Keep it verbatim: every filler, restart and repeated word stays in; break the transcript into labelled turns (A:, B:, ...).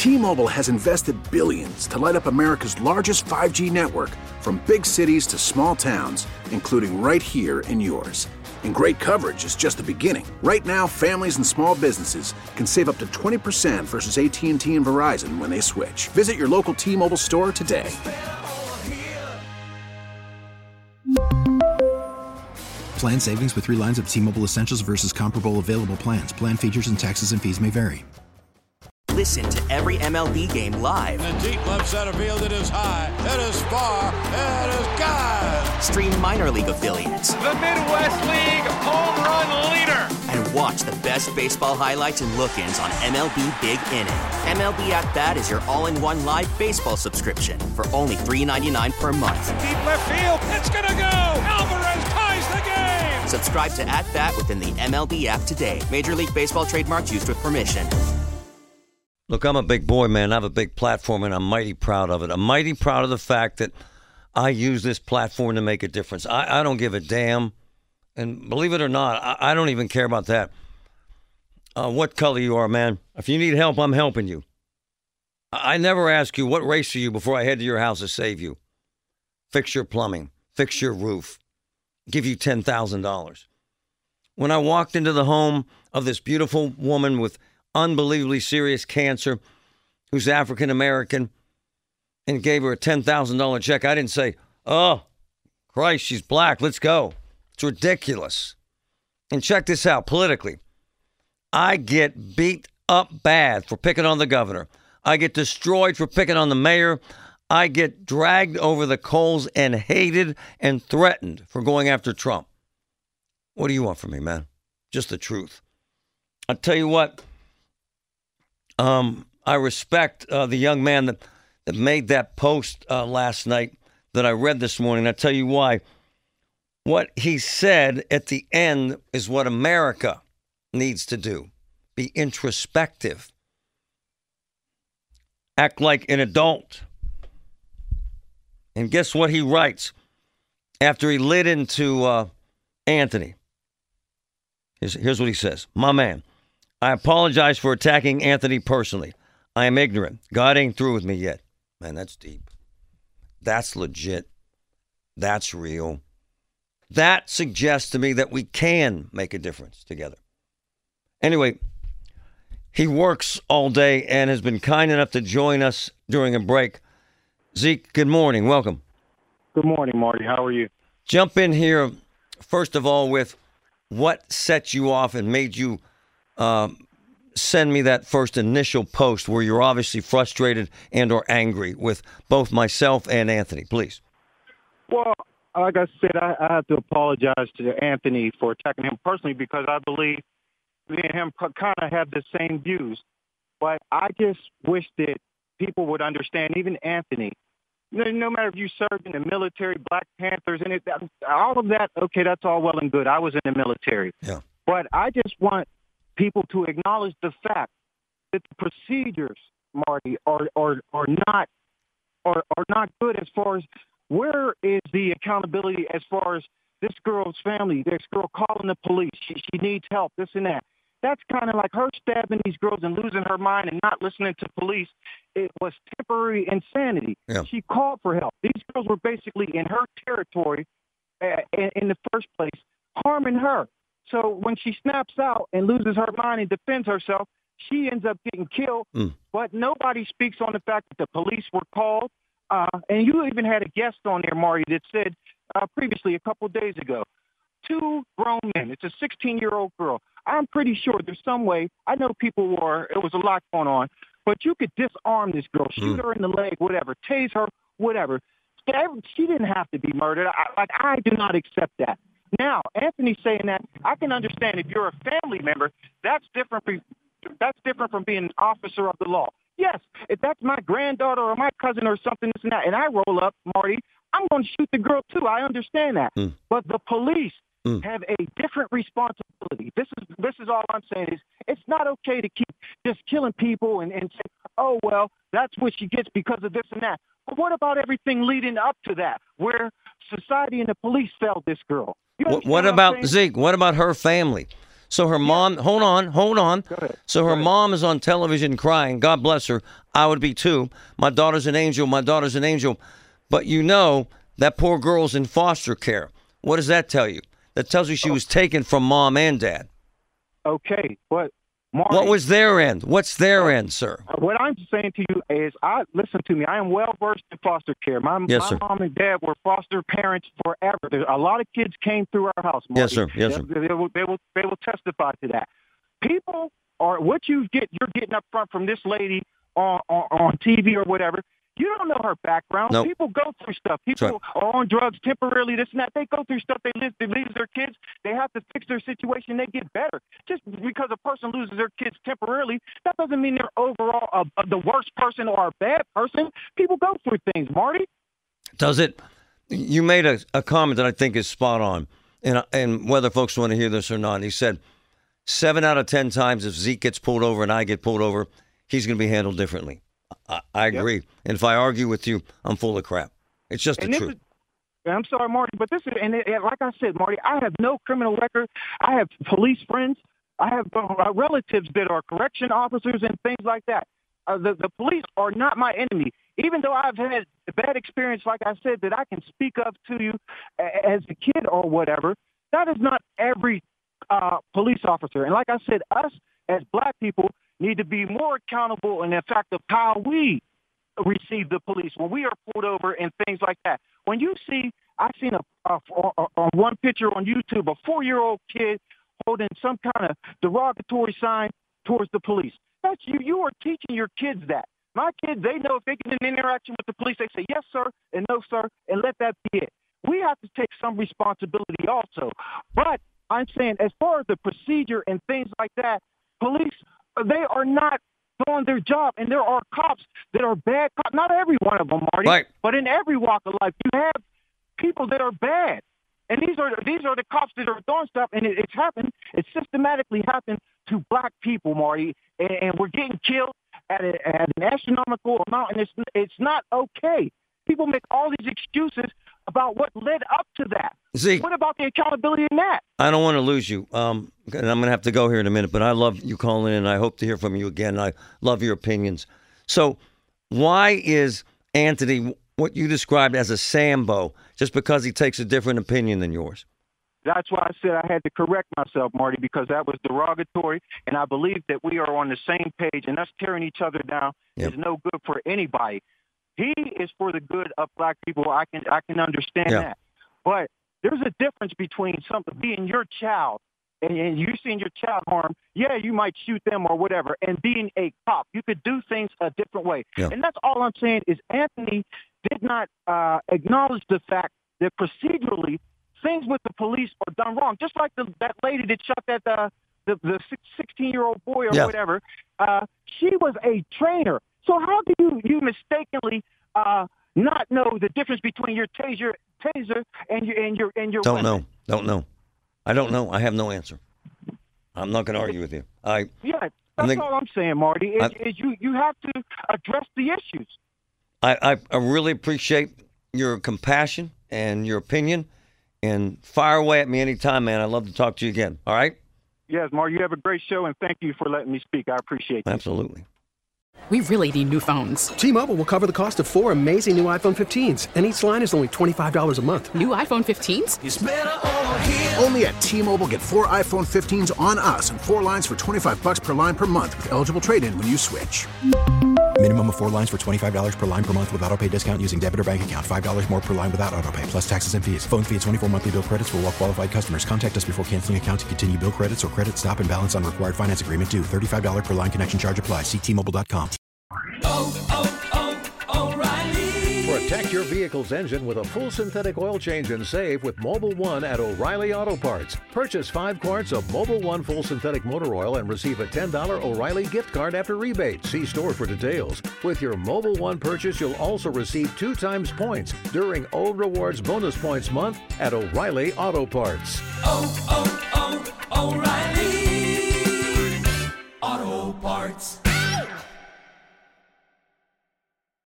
A: T-Mobile has invested billions to light up America's largest five G network, from big cities to small towns, including right here in yours. And great coverage is just the beginning. Right now, families and small businesses can save up to twenty percent versus A T and T and Verizon when they switch. Visit your local T-Mobile store today.
B: Plan savings with three lines of T-Mobile Essentials versus comparable available plans. Plan features and taxes and fees may vary.
C: Listen to every M L B game live.
D: In the deep left center field, it is high, it is far, it is gone.
C: Stream minor league affiliates.
E: The Midwest League home run leader.
C: And watch the best baseball highlights and look-ins on M L B Big Inning. M L B At Bat is your all-in-one live baseball subscription for only three dollars and ninety-nine cents per month.
E: Deep left field, it's gonna go. Alvarez ties the game.
C: Subscribe to At Bat within the M L B app today. Major League Baseball trademarks used with permission.
F: Look, I'm a big boy, man. I have a big platform, and I'm mighty proud of it. I'm mighty proud of the fact that I use this platform to make a difference. I, I don't give a damn. And believe it or not, I, I don't even care about that. Uh, what color you are, man. If you need help, I'm helping you. I, I never ask you, what race are you before I head to your house to save you. Fix your plumbing. Fix your roof. Give you ten thousand dollars. When I walked into the home of this beautiful woman with unbelievably serious cancer, who's African-American, and gave her a ten thousand dollars check, I didn't say, oh, Christ, she's black, let's go. It's ridiculous. And check this out, politically. I get beat up bad for picking on the governor. I get destroyed for picking on the mayor. I get dragged over the coals and hated and threatened for going after Trump. What do you want from me, man? Just the truth. I'll tell you what. Um, I respect uh, the young man that, that made that post uh, last night that I read this morning. I'll tell you why. What he said at the end is what America needs to do. Be introspective. Act like an adult. And guess what he writes after he lit into uh, Anthony? Here's, here's what he says. My man, I apologize for attacking Anthony personally. I am ignorant. God ain't through with me yet. Man, that's deep. That's legit. That's real. That suggests to me that we can make a difference together. Anyway, he works all day and has been kind enough to join us during a break. Zeke, good morning. Welcome.
G: Good morning, Marty. How are you?
F: Jump in here, first of all, with what set you off and made you um, send me that first initial post where you're obviously frustrated and or angry with both myself and Anthony, please.
G: Well, like I said, I, I have to apologize to Anthony for attacking him personally because I believe me and him kind of have the same views. But I just wish that people would understand, even Anthony, no, no matter if you served in the military, Black Panthers, and it, all of that, okay, that's all well and good. I was in the military.
F: Yeah.
G: But I just want people to acknowledge the fact that the procedures, Marty, are are, are not are, are not good as far as where is the accountability as far as this girl's family, this girl calling the police, she, she needs help, this and that. That's kind of like her stabbing these girls and losing her mind and not listening to police. It was temporary insanity.
F: Yeah.
G: She called for help. These girls were basically in her territory uh, in, in the first place, harming her. So when she snaps out and loses her mind and defends herself, she ends up getting killed. Mm. But nobody speaks on the fact that the police were called. Uh, and you even had a guest on there, Marty, that said uh, previously a couple of days ago, two grown men. It's a sixteen-year-old girl. I'm pretty sure there's some way. I know people were, it was a lot going on, but you could disarm this girl, shoot mm. her in the leg, whatever, tase her, whatever. She didn't have to be murdered. I, like, I do not accept that. Now, Anthony saying that, I can understand if you're a family member, that's different. That's different from being an officer of the law. Yes, if that's my granddaughter or my cousin or something, this and that, and I roll up, Marty, I'm going to shoot the girl too. I understand that. Mm. But the police mm. have a different responsibility. This is this is all I'm saying is it's not okay to keep just killing people and, and say, oh, well, that's what she gets because of this and that. But what about everything leading up to that, where society and the police failed this girl?
F: What, what about, Zeke, what about her family? So her mom, hold on, hold on. So her mom is on television crying. God bless her. I would be too. My daughter's an angel. My daughter's an angel. But you know that poor girl's in foster care. What does that tell you? That tells you she was taken from mom and dad.
G: Okay, but Marty,
F: what was their end? What's their end, sir?
G: What I'm saying to you is, I listen to me. I am well versed in foster care. My,
F: yes,
G: my
F: sir.
G: mom and dad were foster parents forever. There's a lot of kids came through our house, Marty.
F: Yes, sir. Yes, sir.
G: They, they, will, they will they will testify to that. People are what you get. You're getting up front from this lady on on, on T V or whatever. You don't know her background.
F: Nope.
G: People go through stuff. People
F: right.
G: are on drugs temporarily, this and that. They go through stuff. They live, they lose their kids. They have to fix their situation. They get better. Just because a person loses their kids temporarily, that doesn't mean they're overall a, a, the worst person or a bad person. People go through things, Marty.
F: Does it? You made a, a comment that I think is spot on, and, and whether folks want to hear this or not. He said, seven out of ten times if Zeke gets pulled over and I get pulled over, he's going to be handled differently. I, I agree. Yep. And if I argue with you, I'm full of crap. It's just
G: and
F: the truth.
G: Is, I'm sorry, Marty, but this is, and it, like I said, Marty, I have no criminal record. I have police friends. I have uh, relatives that are correction officers and things like that. Uh, the, the police are not my enemy. Even though I've had a bad experience, like I said, that I can speak up to you as a kid or whatever, that is not every uh, police officer. And like I said, us as black people need to be more accountable in the fact of how we receive the police when we are pulled over and things like that. When you see, I've seen a, a, a, a one picture on YouTube, a four-year-old kid holding some kind of derogatory sign towards the police. That's you. You are teaching your kids that. My kids, they know if they get an interaction with the police, they say yes, sir, and no, sir, and let that be it. We have to take some responsibility also. But I'm saying as far as the procedure and things like that, police, they are not doing their job, and there are cops that are bad cops. Not every one of them, Marty,
F: right.
G: But in every walk of life, you have people that are bad, and these are these are the cops that are doing stuff, and it, it's happened. It systematically happened to black people, Marty, and, and we're getting killed at, a, at an astronomical amount, and it's it's not okay. People make all these excuses about what led up to that.
F: Zeke,
G: what about the accountability in that?
F: I don't want to lose you, um, and I'm going to have to go here in a minute, but I love you calling in, and I hope to hear from you again. I love your opinions. So why is Anthony what you described as a Sambo just because he takes a different opinion than yours?
G: That's why I said I had to correct myself, Marty, because that was derogatory, and I believe that we are on the same page, and us tearing each other down yep. is no good for anybody. He is for the good of black people. I can I can understand yeah. that. But there's a difference between something being your child and, and you seeing your child harm. Yeah, you might shoot them or whatever. And being a cop, you could do things a different way. Yeah. And that's all I'm saying is Anthony did not uh, acknowledge the fact that procedurally things with the police are done wrong. Just like the, that lady that shot that uh, the the sixteen-year-old boy or yeah. whatever. Uh, she was a trainer. So how do you, you mistakenly uh, not know the difference between your taser, taser and your and your and your
F: don't
G: weapon?
F: know, don't know. I don't know. I have no answer. I'm not going to argue with you. I
G: yeah, that's think, all I'm saying, Marty. Is, I, is you you have to address the issues.
F: I, I I really appreciate your compassion and your opinion, and fire away at me anytime, man. I'd love to talk to you again. All right?
G: Yes, Marty. You have a great show, and thank you for letting me speak. I appreciate it.
F: Absolutely.
H: We really need new phones.
I: T-Mobile will cover the cost of four amazing new iPhone fifteens, and each line is only twenty-five dollars a month.
H: New iPhone fifteens?
A: It's better over here. Only at T-Mobile, get four iPhone fifteens on us and four lines for twenty-five bucks per line per month with eligible trade-in when you switch.
B: Minimum of four lines for twenty-five dollars per line per month with autopay discount using debit or bank account. five dollars more per line without autopay, plus taxes and fees. Phone fee at twenty-four monthly bill credits for well-qualified customers. Contact us before canceling account to continue bill credits or credit stop and balance on required finance agreement due. thirty-five dollars per line connection charge applies. See T Mobile dot com.
J: Oh, oh, oh, O'Reilly. Protect your vehicle's engine with a full synthetic oil change and save with Mobil one at O'Reilly Auto Parts. Purchase five quarts of Mobil one full synthetic motor oil and receive a ten dollars O'Reilly gift card after rebate. See store for details. With your Mobil one purchase, you'll also receive two times points during O Rewards Bonus Points Month at O'Reilly Auto Parts.
K: Oh, oh, oh, O'Reilly.